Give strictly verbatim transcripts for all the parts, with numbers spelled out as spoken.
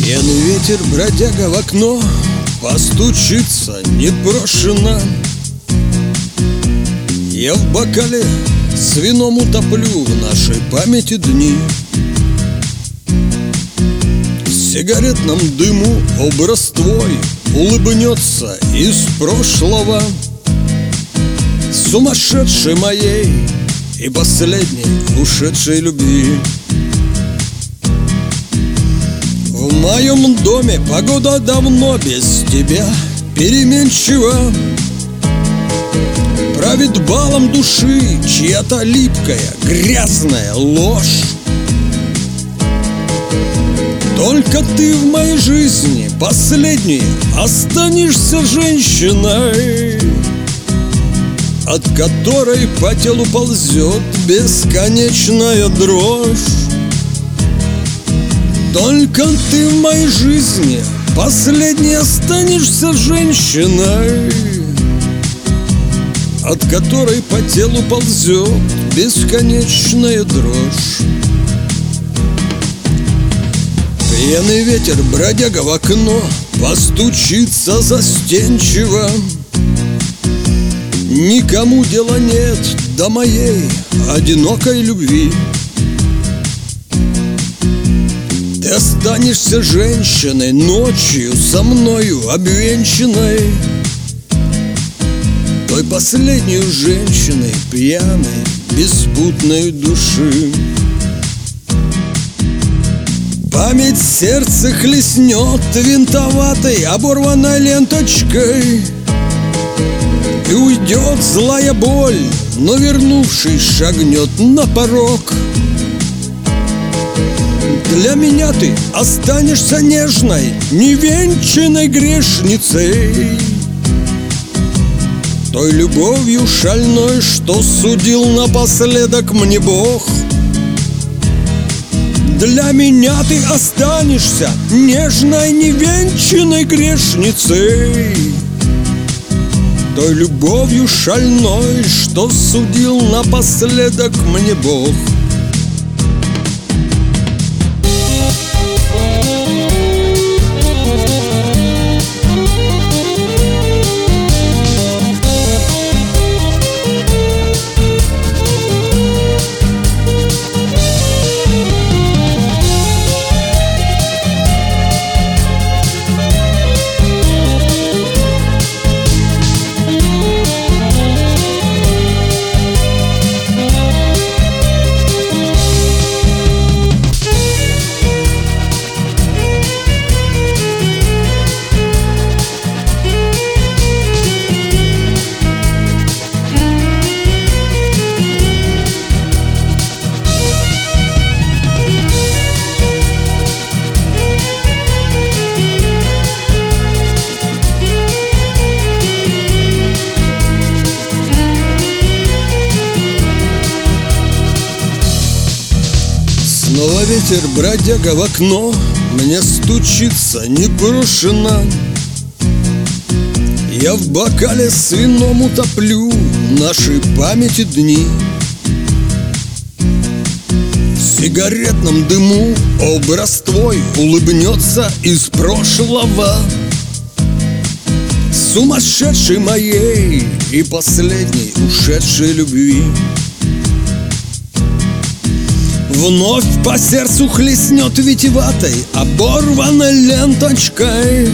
Пьяный ветер, бродяга в окно, постучится непрошено. Я в бокале с вином утоплю в нашей памяти дни. В сигаретном дыму образ твой улыбнется из прошлого, сумасшедшей моей и последней ушедшей любви. В моем доме погода давно без тебя переменчива, правит балом души чья-то липкая, грязная ложь. Только ты в моей жизни последней останешься женщиной, от которой по телу ползет бесконечная дрожь. Только ты в моей жизни последней останешься женщиной, от которой по телу ползет бесконечная дрожь. Пьяный ветер, бродяга в окно, постучится застенчиво. Никому дела нет до моей одинокой любви. Ты останешься женщиной ночью со мною обвенчанной, той последней женщиной пьяной, беспутной души. Память сердце хлестнет винтоватой, оборванной ленточкой, и уйдет злая боль, но вернувшись шагнет на порог. Для меня ты останешься нежной, невенчанной грешницей, той любовью шальной, что судил напоследок мне Бог. Для меня ты останешься нежной, невенчанной грешницей, той любовью шальной, что судил напоследок мне Бог. Снова ветер, бродяга в окно, мне стучится непрошено. Я в бокале с вином утоплю наши памяти дни. В сигаретном дыму образ твой улыбнется из прошлого, сумасшедшей моей и последней ушедшей любви. Вновь по сердцу хлестнет витиватой, оборванной ленточкой,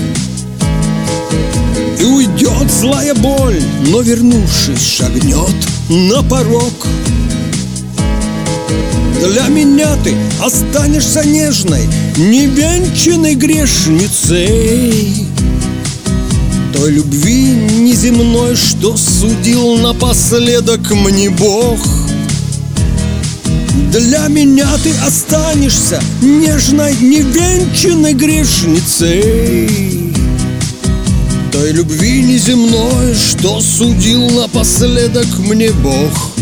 и уйдет злая боль, но вернувшись шагнет на порог. Для меня ты останешься нежной, невенчанной грешницей, той любви неземной, что судил напоследок мне Бог. Для меня ты останешься нежной, невенчанной грешницей, той любви неземной, что судил напоследок мне Бог.